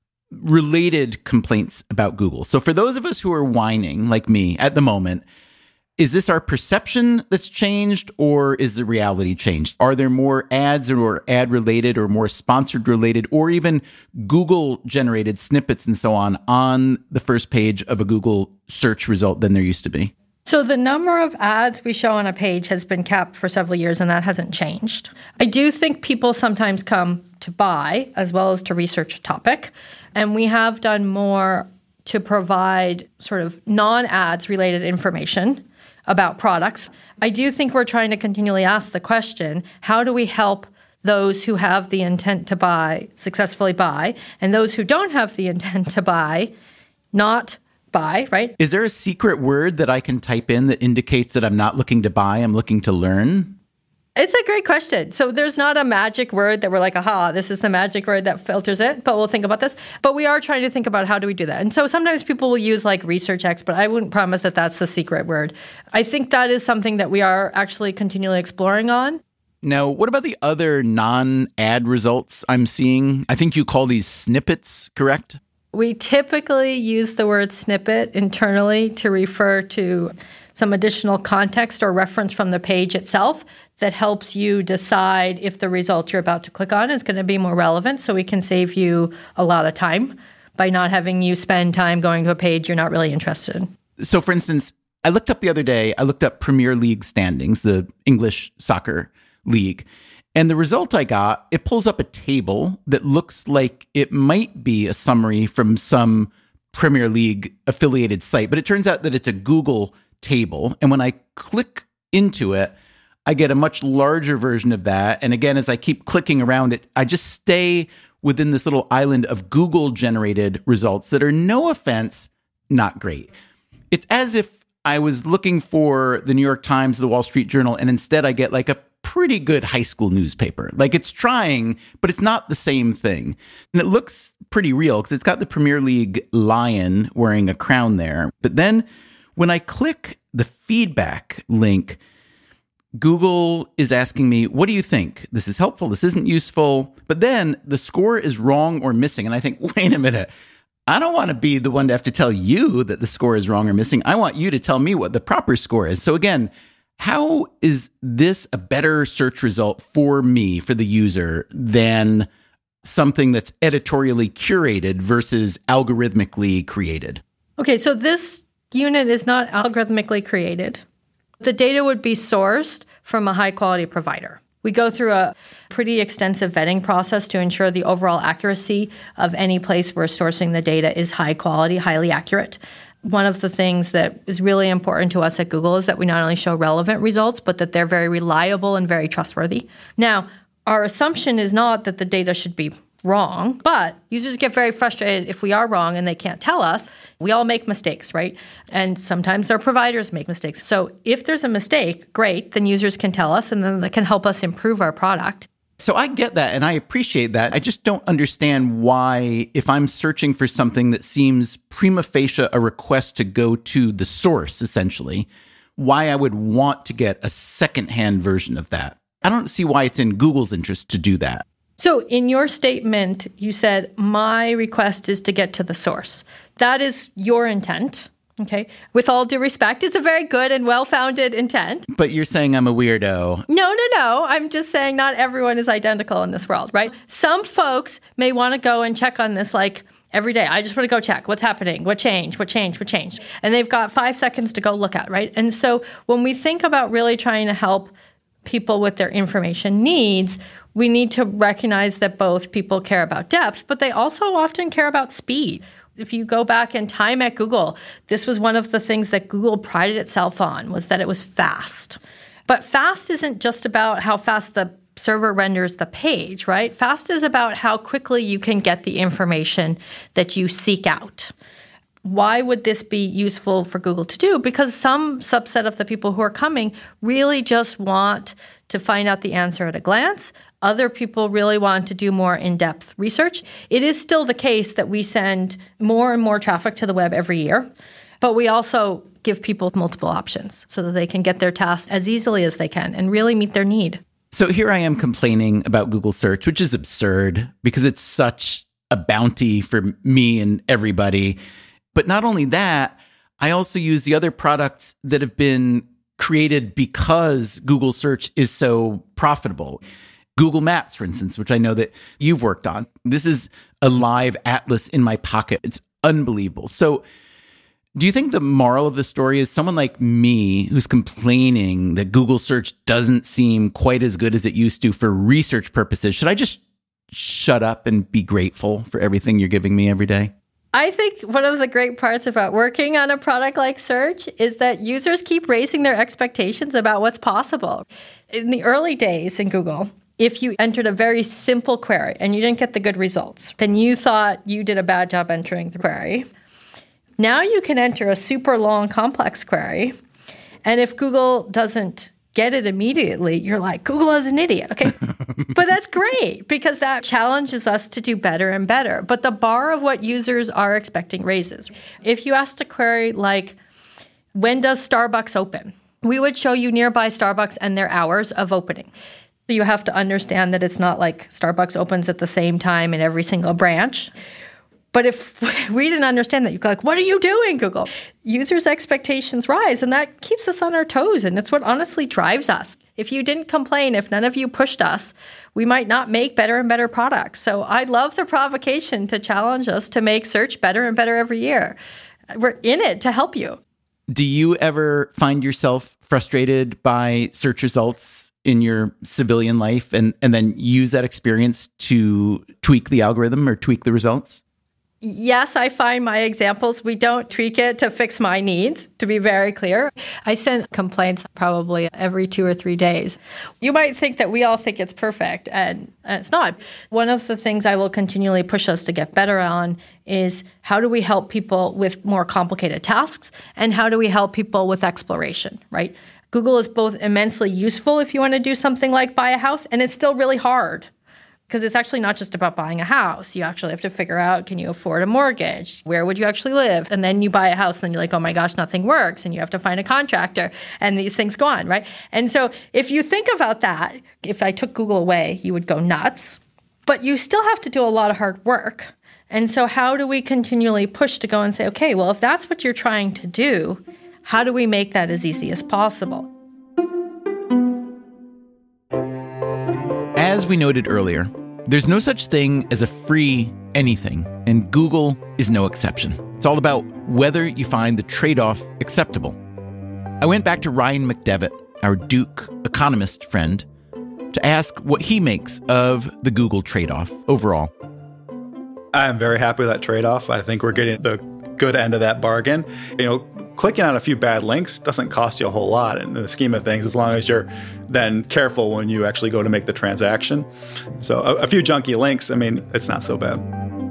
related complaints about Google. So for those of us who are whining, like me, at the moment, is this our perception that's changed, or is the reality changed? Are there more ads or ad-related or more sponsored-related or even Google-generated snippets and so on on the first page of a Google search result than there used to be? So the number of ads we show on a page has been capped for several years, and that hasn't changed. I do think people sometimes come to buy as well as to research a topic, and we have done more to provide sort of non-ads related information about products. I do think we're trying to continually ask the question, how do we help those who have the intent to buy successfully buy, and those who don't have the intent to buy not buy, right? Is there a secret word that I can type in that indicates that I'm not looking to buy, I'm looking to learn? It's a great question. So there's not a magic word that we're like, aha, this is the magic word that filters it, but we'll think about this. But we are trying to think about how do we do that. And so sometimes people will use like research X, but I wouldn't promise that that's the secret word. I think that is something that we are actually continually exploring on. Now, what about the other non-ad results I'm seeing? I think you call these snippets, correct? We typically use the word snippet internally to refer to some additional context or reference from the page itself that helps you decide if the result you're about to click on is going to be more relevant, so we can save you a lot of time by not having you spend time going to a page you're not really interested in. So, for instance, I looked up the other day, I looked up Premier League standings, the English soccer league, and the result I got, it pulls up a table that looks like it might be a summary from some Premier League affiliated site, but it turns out that it's a Google table. And when I click into it, I get a much larger version of that. And again, as I keep clicking around it, I just stay within this little island of Google-generated results that are, no offense, not great. It's as if I was looking for the New York Times, the Wall Street Journal, and instead I get like a pretty good high school newspaper. Like it's trying, but it's not the same thing. And it looks pretty real because it's got the Premier League lion wearing a crown there. But then when I click the feedback link, Google is asking me, what do you think? This is helpful. This isn't useful. But then the score is wrong or missing. And I think, wait a minute. I don't want to be the one to have to tell you that the score is wrong or missing. I want you to tell me what the proper score is. So again, how is this a better search result for me, for the user, than something that's editorially curated versus algorithmically created? Okay, so this unit is not algorithmically created. The data would be sourced from a high-quality provider. We go through a pretty extensive vetting process to ensure the overall accuracy of any place we're sourcing the data is high quality, highly accurate. One of the things that is really important to us at Google is that we not only show relevant results, but that they're very reliable and very trustworthy. Now, our assumption is not that the data should be wrong, but users get very frustrated if we are wrong and they can't tell us. We all make mistakes, right? And sometimes our providers make mistakes. So if there's a mistake, great, then users can tell us and then that can help us improve our product. So I get that and I appreciate that. I just don't understand why, if I'm searching for something that seems prima facie a request to go to the source, essentially, why I would want to get a secondhand version of that. I don't see why it's in Google's interest to do that. So in your statement, you said, my request is to get to the source. That is your intent. Okay. With all due respect, it's a very good and well-founded intent. But you're saying I'm a weirdo. No, no, no. I'm just saying not everyone is identical in this world, right? Some folks may want to go and check on this like every day. I just want to go check what's happening, what changed, what changed, what changed. And they've got five seconds to go look at, right? And so when we think about really trying to help people with their information needs, we need to recognize that both people care about depth, but they also often care about speed. If you go back in time at Google, this was one of the things that Google prided itself on, was that it was fast. But fast isn't just about how fast the server renders the page, right? Fast is about how quickly you can get the information that you seek out. Why would this be useful for Google to do? Because some subset of the people who are coming really just want to find out the answer at a glance. Other people really want to do more in-depth research. It is still the case that we send more and more traffic to the web every year, but we also give people multiple options so that they can get their tasks as easily as they can and really meet their need. So here I am complaining about Google search, which is absurd because it's such a bounty for me and everybody. But not only that, I also use the other products that have been created because Google search is so profitable. Google Maps, for instance, which I know that you've worked on. This is a live atlas in my pocket. It's unbelievable. So do you think the moral of the story is someone like me who's complaining that Google search doesn't seem quite as good as it used to for research purposes? Should I just shut up and be grateful for everything you're giving me every day? I think one of the great parts about working on a product like search is that users keep raising their expectations about what's possible. In the early days in Google, if you entered a very simple query and you didn't get the good results, then you thought you did a bad job entering the query. Now you can enter a super long, complex query, and if Google doesn't get it immediately, you're like, Google is an idiot, okay? But that's great because that challenges us to do better and better. But the bar of what users are expecting raises. If you asked a query like, when does Starbucks open? We would show you nearby Starbucks and their hours of opening. You have to understand that it's not like Starbucks opens at the same time in every single branch. But if we didn't understand that, you'd go like, what are you doing, Google? Users' expectations rise, and that keeps us on our toes, and it's what honestly drives us. If you didn't complain, if none of you pushed us, we might not make better and better products. So I love the provocation to challenge us to make search better and better every year. We're in it to help you. Do you ever find yourself frustrated by search results in your civilian life and, and then use that experience to tweak the algorithm or tweak the results? Yes, I find my examples. We don't tweak it to fix my needs, to be very clear. I send complaints probably every two or three days. You might think that we all think it's perfect, and it's not. One of the things I will continually push us to get better on is how do we help people with more complicated tasks, and how do we help people with exploration, right? Google is both immensely useful if you want to do something like buy a house, and it's still really hard. Because it's actually not just about buying a house. You actually have to figure out, can you afford a mortgage? Where would you actually live? And then you buy a house, and then you're like, oh my gosh, nothing works. And you have to find a contractor. And these things go on, right? And so if you think about that, if I took Google away, you would go nuts. But you still have to do a lot of hard work. And so how do we continually push to go and say, okay, well, if that's what you're trying to do, how do we make that as easy as possible? As we noted earlier, there's no such thing as a free anything, and Google is no exception. It's all about whether you find the trade-off acceptable. I went back to Ryan McDevitt, our Duke economist friend, to ask what he makes of the Google trade-off overall. I'm very happy with that trade-off. I think we're getting the good end of that bargain. You know, clicking on a few bad links doesn't cost you a whole lot in the scheme of things, as long as you're then careful when you actually go to make the transaction. So a, a few junky links, I mean, it's not so bad.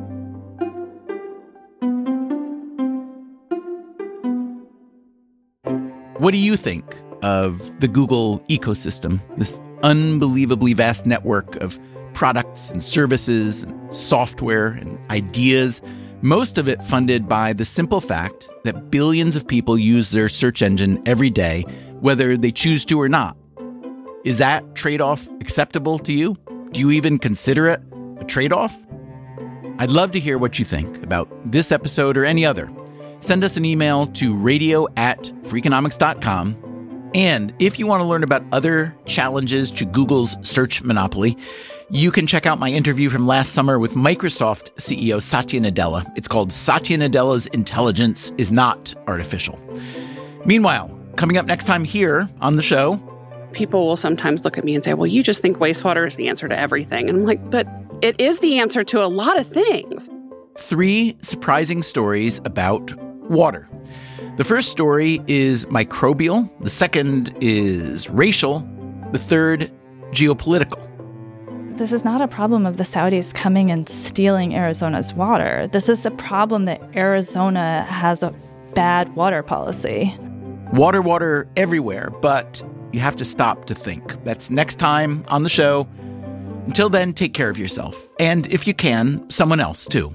What do you think of the Google ecosystem, this unbelievably vast network of products and services and software and ideas Most of it funded by the simple fact that billions of people use their search engine every day, whether they choose to or not. Is that trade-off acceptable to you? Do you even consider it a trade-off? I'd love to hear what you think about this episode or any other. Send us an email to radio at freakonomics dot com. And if you want to learn about other challenges to Google's search monopoly, you can check out my interview from last summer with Microsoft C E O Satya Nadella. It's called Satya Nadella's Intelligence is Not Artificial. Meanwhile, coming up next time here on the show, people will sometimes look at me and say, well, you just think wastewater is the answer to everything. And I'm like, but it is the answer to a lot of things. Three surprising stories about water. The first story is microbial. The second is racial. The third, geopolitical. This is not a problem of the Saudis coming and stealing Arizona's water. This is a problem that Arizona has a bad water policy. Water, water everywhere, but you have to stop to think. That's next time on the show. Until then, take care of yourself. And if you can, someone else too.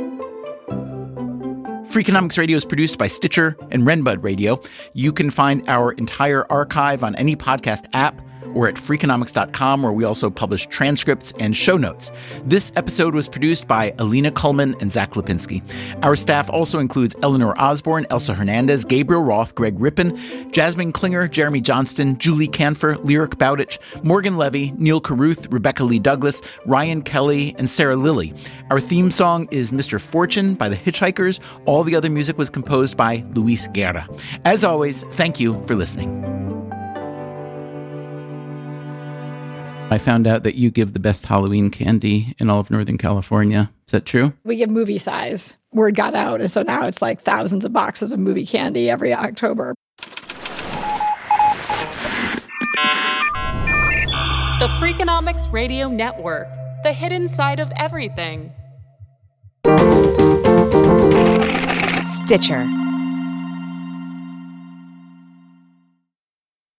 Freakonomics Radio is produced by Stitcher and Renbud Radio. You can find our entire archive on any podcast app or at freakonomics dot com, where we also publish transcripts and show notes. This episode was produced by Alina Kuhlman and Zach Lipinski. Our staff also includes Eleanor Osborne, Elsa Hernandez, Gabriel Roth, Greg Rippin, Jasmine Klinger, Jeremy Johnston, Julie Canfer, Lyric Bowditch, Morgan Levy, Neil Carruth, Rebecca Lee Douglas, Ryan Kelly, and Sarah Lilly. Our theme song is Mister Fortune by the Hitchhikers. All the other music was composed by Luis Guerra. As always, thank you for listening. I found out that you give the best Halloween candy in all of Northern California. Is that true? We give movie size. Word got out, and so now it's like thousands of boxes of movie candy every October. The Freakonomics Radio Network, the hidden side of everything. Stitcher.